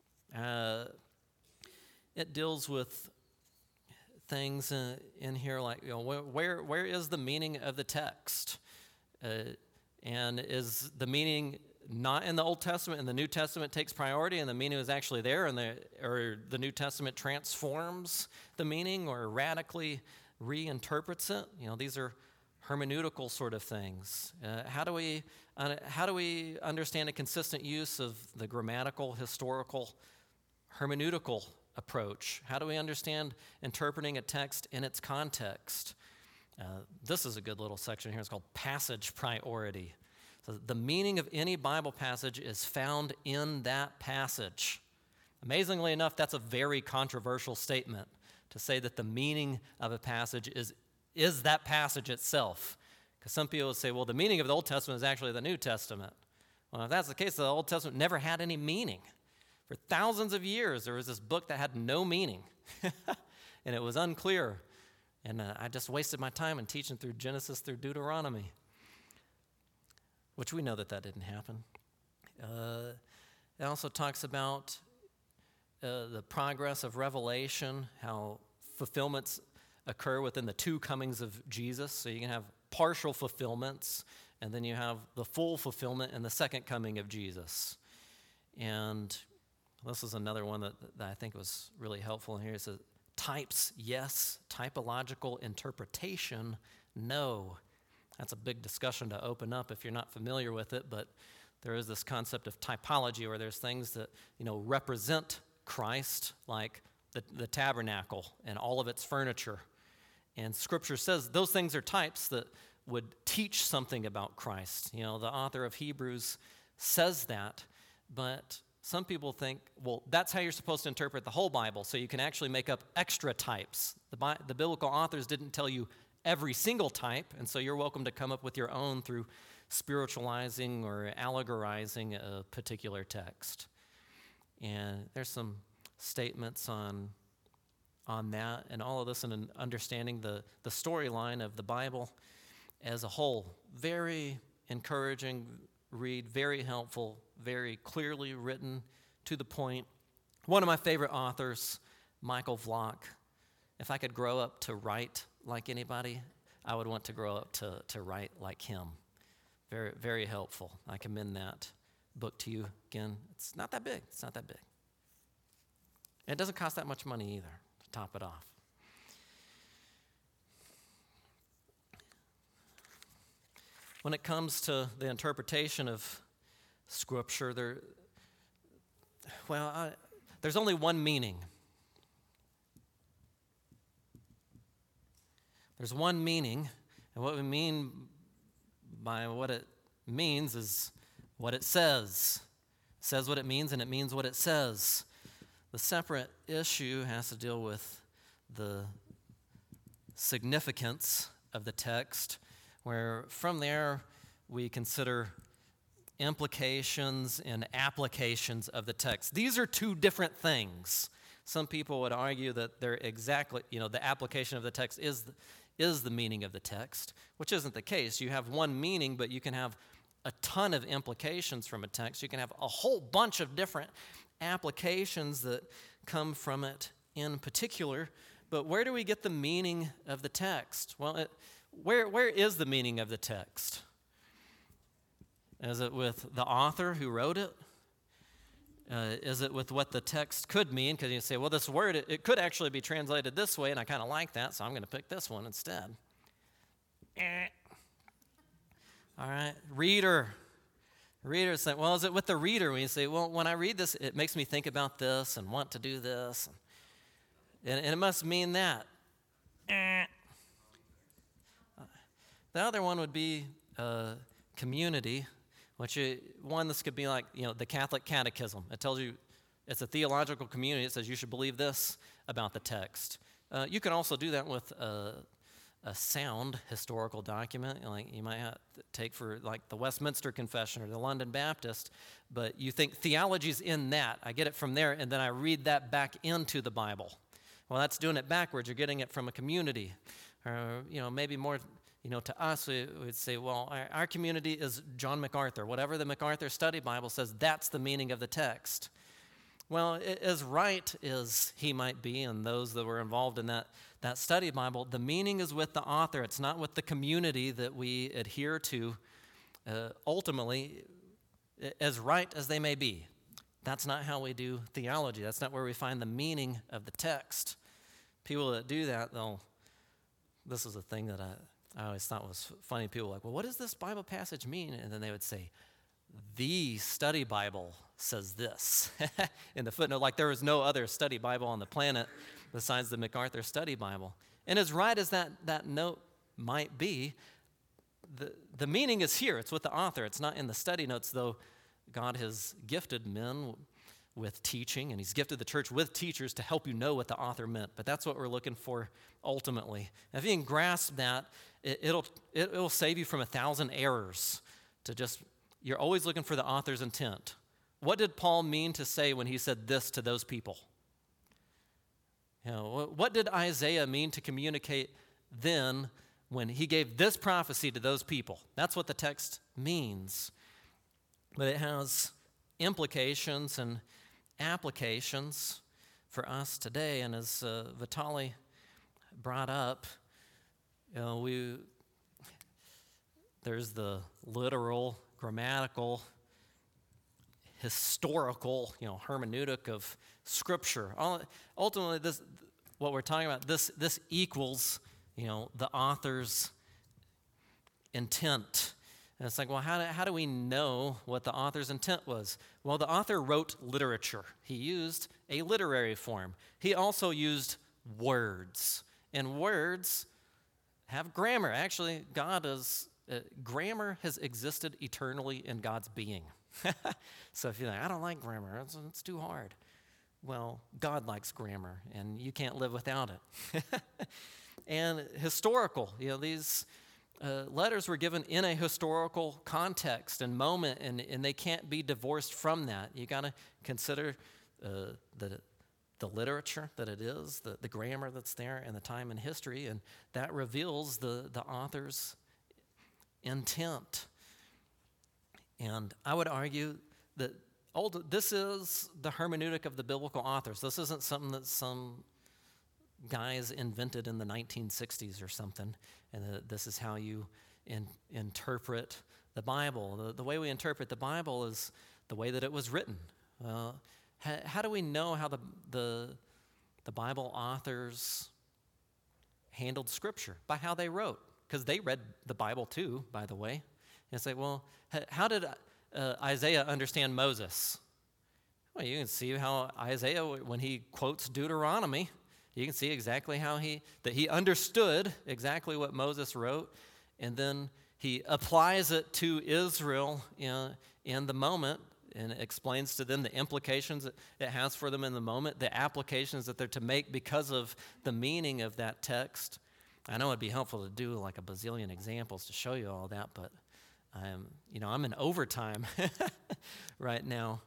it deals with things in here like, where is the meaning of the text? And is the meaning not in the Old Testament and the New Testament takes priority and the meaning is actually there, or the New Testament transforms the meaning or radically reinterprets it? These are hermeneutical sort of things. How do we understand a consistent use of the grammatical, historical, hermeneutical approach? How do we understand interpreting a text in its context? This is a good little section here. It's called passage priority. So the meaning of any Bible passage is found in that passage. Amazingly enough, that's a very controversial statement, to say that the meaning of a passage is that passage itself. Because some people say, well, the meaning of the Old Testament is actually the New Testament. Well, if that's the case, the Old Testament never had any meaning. For thousands of years, there was this book that had no meaning, and it was unclear. And I just wasted my time in teaching through Genesis through Deuteronomy, which we know that didn't happen. It also talks about the progress of Revelation, how fulfillments occur within the two comings of Jesus. So you can have partial fulfillments, and then you have the full fulfillment in the second coming of Jesus. And this is another one that I think was really helpful in here. It says, types, yes. Typological interpretation, no. That's a big discussion to open up if you're not familiar with it, but there is this concept of typology where there's things that, represent Christ, like the tabernacle and all of its furniture. And Scripture says those things are types that would teach something about Christ. The author of Hebrews says that, but some people think, well, that's how you're supposed to interpret the whole Bible, so you can actually make up extra types. The biblical authors didn't tell you every single type, and so you're welcome to come up with your own through spiritualizing or allegorizing a particular text. And there's some statements on that and all of this, and understanding the storyline of the Bible as a whole. Very encouraging read, very helpful, very clearly written, to the point. One of my favorite authors, Michael Vlock. If I could grow up to write like anybody, I would want to grow up to write like him. Very, very helpful. I commend that book to you. Again, it's not that big. It's not that big. And it doesn't cost that much money either to top it off. When it comes to the interpretation of Scripture, there's only one meaning. There's one meaning, and what we mean by what it means is what it says. It says what it means, and it means what it says. The separate issue has to deal with the significance of the text, where from there we consider implications and applications of the text. These are two different things. Some people would argue that they're exactly, the application of the text is the meaning of the text, which isn't the case. You have one meaning, but you can have a ton of implications from a text. You can have a whole bunch of different applications that come from it in particular. But where do we get the meaning of the text? Well, where is the meaning of the text? Is it with the author who wrote it? Is it with what the text could mean? Because you say, well, this word, it could actually be translated this way, and I kind of like that, so I'm going to pick this one instead. All right, reader. Reader say, well, is it with the reader? When you say, well, when I read this, it makes me think about this and want to do this. And it must mean that. The other one would be community, this could be like, the Catholic Catechism. It tells you it's a theological community. It says you should believe this about the text. You can also do that with a sound historical document, like you might have to take for like the Westminster Confession or the London Baptist, but you think theology's in that. I get it from there, and then I read that back into the Bible. Well, that's doing it backwards. You're getting it from a community. Or, maybe more, to us, we would say, well, our community is John MacArthur. Whatever the MacArthur Study Bible says, that's the meaning of the text. Well, as right as he might be and those that were involved in that study Bible, the meaning is with the author. It's not with the community that we adhere to, ultimately, as right as they may be. That's not how we do theology. That's not where we find the meaning of the text. People that do that, this is a thing that I always thought was funny. People were like, well, what does this Bible passage mean? And then they would say, the study Bible says this in the footnote, like there is no other study Bible on the planet besides the MacArthur Study Bible. And as right as that note might be, the meaning is here. It's with the author. It's not in the study notes, though God has gifted men with teaching, and he's gifted the church with teachers to help you know what the author meant. But that's what we're looking for ultimately. And if you can grasp that, it'll save you from 1,000 errors you're always looking for the author's intent. What did Paul mean to say when he said this to those people? What did Isaiah mean to communicate then when he gave this prophecy to those people? That's what the text means. But it has implications and applications for us today. And as Vitali brought up, there's the literal, grammatical, historical, hermeneutic of Scripture. Ultimately, what we're talking about, this equals, the author's intent. And it's like, well, how do we know what the author's intent was? Well, the author wrote literature. He used a literary form. He also used words. And words have grammar. Actually, grammar has existed eternally in God's being. So if you're like, I don't like grammar, it's too hard. Well, God likes grammar, and you can't live without it. And historical, these letters were given in a historical context and moment, and they can't be divorced from that. You got to consider the literature that it is, the grammar that's there, and the time in history, and that reveals the author's intent. And I would argue that this is the hermeneutic of the biblical authors. This isn't something that some guys invented in the 1960s or something, and this is how you interpret the Bible. The way we interpret the Bible is the way that it was written. How do we know how the Bible authors handled Scripture? By how they wrote, because they read the Bible too, by the way. And it's like, well, how did Isaiah understand Moses? Well, you can see how Isaiah, when he quotes Deuteronomy, you can see exactly how he understood exactly what Moses wrote, and then he applies it to Israel in the moment and explains to them the implications it has for them in the moment, the applications that they're to make because of the meaning of that text. I know it'd be helpful to do like a bazillion examples to show you all that, but I'm in overtime right now.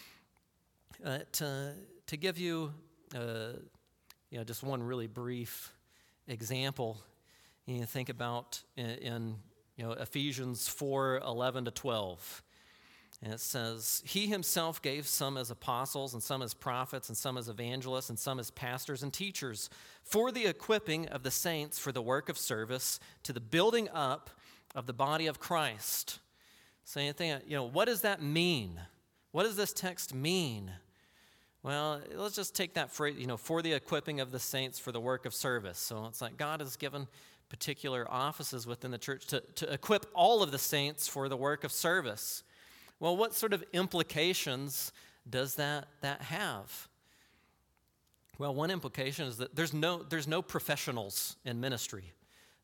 To give you, just one really brief example, you think about in Ephesians 4:11-12. And it says, he himself gave some as apostles and some as prophets and some as evangelists and some as pastors and teachers for the equipping of the saints for the work of service to the building up of the body of Christ. So what does that mean? What does this text mean? Well, let's just take that phrase, for the equipping of the saints for the work of service. So it's like God has given particular offices within the church to equip all of the saints for the work of service. Well, what sort of implications does that have? Well, one implication is that there's no professionals in ministry.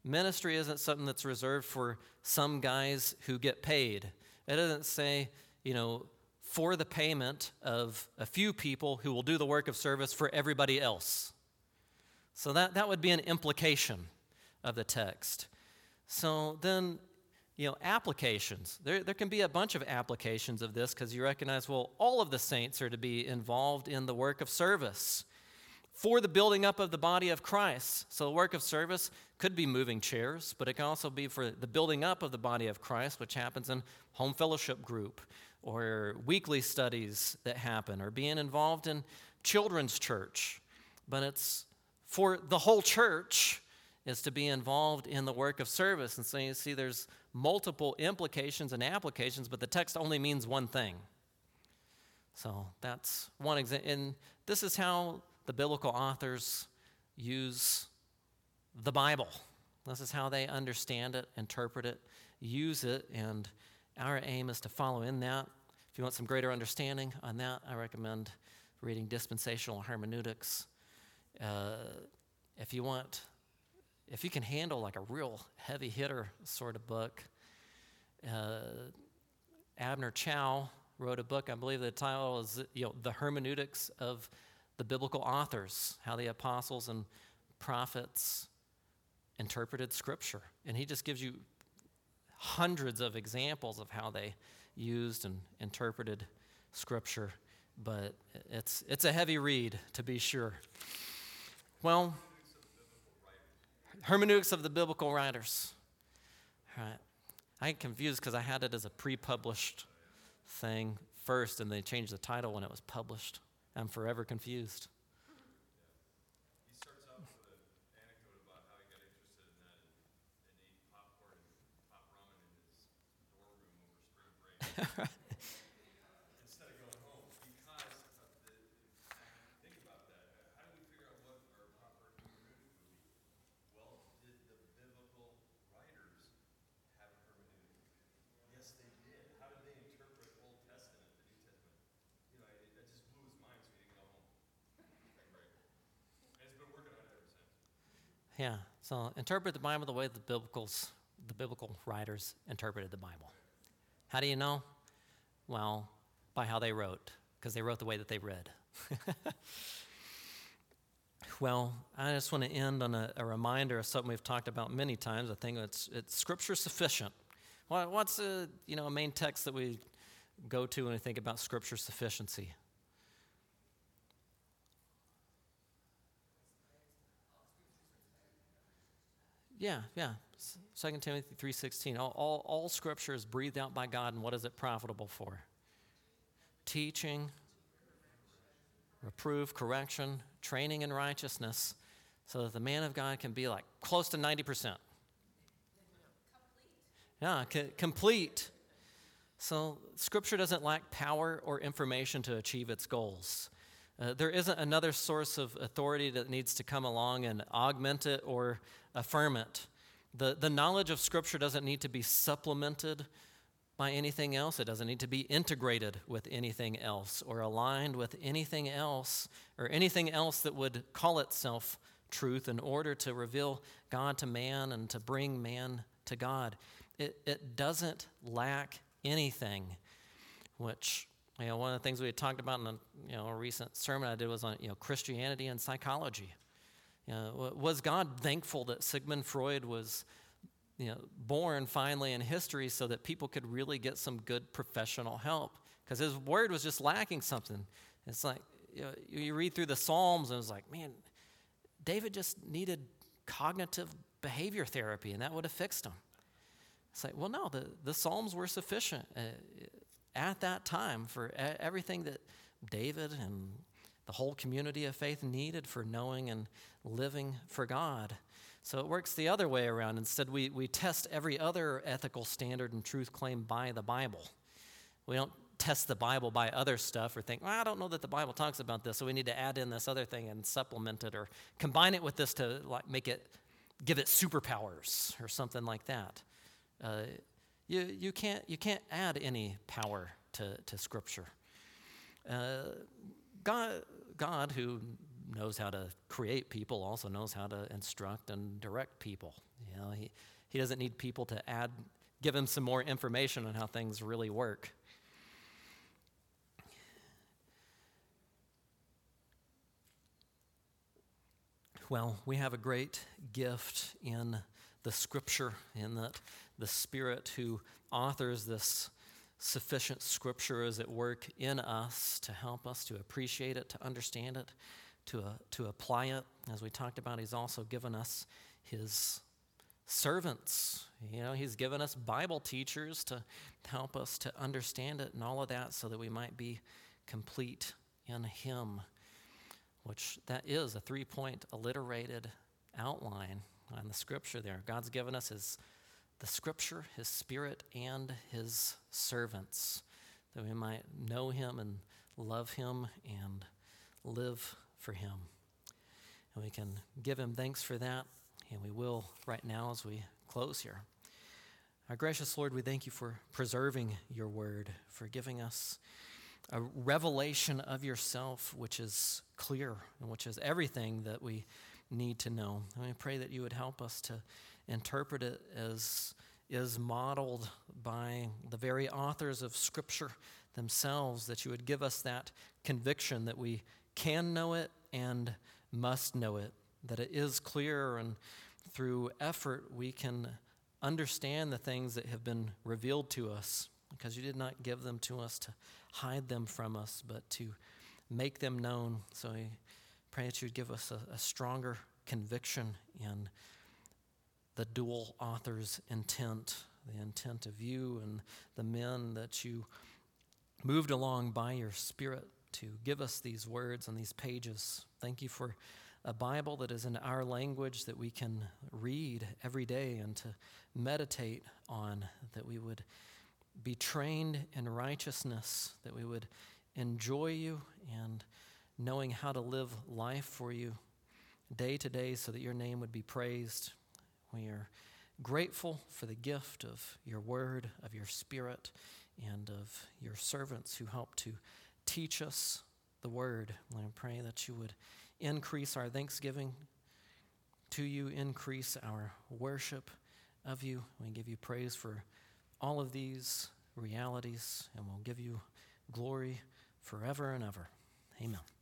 ministry isn't something that's reserved for some guys who get paid. It doesn't say, for the payment of a few people who will do the work of service for everybody else. So that would be an implication of the text. So then, applications. There can be a bunch of applications of this because you recognize, well, all of the saints are to be involved in the work of service for the building up of the body of Christ. So the work of service could be moving chairs, but it can also be for the building up of the body of Christ, which happens in home fellowship group or weekly studies that happen, or being involved in children's church. But it's for the whole church is to be involved in the work of service. And so you see there's multiple implications and applications, but the text only means one thing. So that's one example. And this is how the biblical authors use the Bible. This is how they understand it, interpret it, use it, and our aim is to follow in that. If you want some greater understanding on that, I recommend reading Dispensational Hermeneutics. If you can handle like a real heavy hitter sort of book, Abner Chao wrote a book, I believe the title is The Hermeneutics of the Biblical Authors, how the apostles and prophets interpreted Scripture. And he just gives you hundreds of examples of how they used and interpreted Scripture. But it's a heavy read, to be sure. Well, Hermeneutics of the Biblical Writers. All right. I get confused because I had it as a pre-published thing first, and they changed the title when it was published. I'm forever confused. He starts off with an anecdote about how he got interested in that and ate popcorn and hot ramen in his dorm room over spring break instead of going home. Because think about that. How do we figure out what our proper hermeneutic would be? Well, did the biblical writers have a hermeneutic? Yes, they did. How did they interpret Old Testament, the New Testament? That just blew his mind, so he didn't go home. Right. And he's been working on it ever since. Yeah, so interpret the Bible the way the biblical writers interpreted the Bible. How do you know? Well, by how they wrote, because they wrote the way that they read. Well, I just want to end on a reminder of something we've talked about many times. I think it's Scripture sufficient. What's a main text that we go to when we think about Scripture sufficiency? Yeah. 2 Timothy 3:16. All Scripture is breathed out by God, and what is it profitable for? Teaching, reproof, correction, training in righteousness, so that the man of God can be like close to 90%. Yeah, complete. So Scripture doesn't lack power or information to achieve its goals. There isn't another source of authority that needs to come along and augment it or affirm it. The knowledge of Scripture doesn't need to be supplemented by anything else. It doesn't need to be integrated with anything else or aligned with anything else or anything else that would call itself truth in order to reveal God to man and to bring man to God. It doesn't lack anything, which, one of the things we had talked about in a recent sermon I did was on, Christianity and psychology. Was God thankful that Sigmund Freud was, born finally in history so that people could really get some good professional help? Because his word was just lacking something. It's like, you read through the Psalms and it's like, man, David just needed cognitive behavior therapy and that would have fixed him. It's like, well, no, the Psalms were sufficient at that time for everything that David and the whole community of faith needed for knowing and living for God. So it works the other way around. Instead, we test every other ethical standard and truth claim by the Bible. We don't test the Bible by other stuff or think, well, I don't know that the Bible talks about this, so we need to add in this other thing and supplement it or combine it with this to give it superpowers or something like that. You can't add any power to Scripture. God, who knows how to create people, also knows how to instruct and direct people. He doesn't need people to give him some more information on how things really work. Well, we have a great gift in the Scripture, in that the Spirit who authors this sufficient Scripture is at work in us to help us to appreciate it, to understand it, to apply it. As we talked about, he's also given us his servants. He's given us Bible teachers to help us to understand it and all of that so that we might be complete in him, which that is a 3-point alliterated outline on the Scripture there. God's given us the Scripture, his Spirit, and his servants, that we might know him and love him and live for him. And we can give him thanks for that, and we will right now as we close here. Our gracious Lord, we thank you for preserving your word, for giving us a revelation of yourself which is clear and which is everything that we need to know. And we pray that you would help us to interpret it as is modeled by the very authors of Scripture themselves, that you would give us that conviction that we can know it and must know it, that it is clear, and through effort we can understand the things that have been revealed to us, because you did not give them to us to hide them from us, but to make them known. So we pray that you would give us a stronger conviction in the dual author's intent, the intent of you and the men that you moved along by your Spirit to give us these words on these pages. Thank you for a Bible that is in our language that we can read every day and to meditate on, that we would be trained in righteousness, that we would enjoy you and knowing how to live life for you day to day so that your name would be praised. We are grateful for the gift of your word, of your Spirit, and of your servants who help to teach us the word. And I pray that you would increase our thanksgiving to you, increase our worship of you. We give you praise for all of these realities, and we'll give you glory forever and ever. Amen.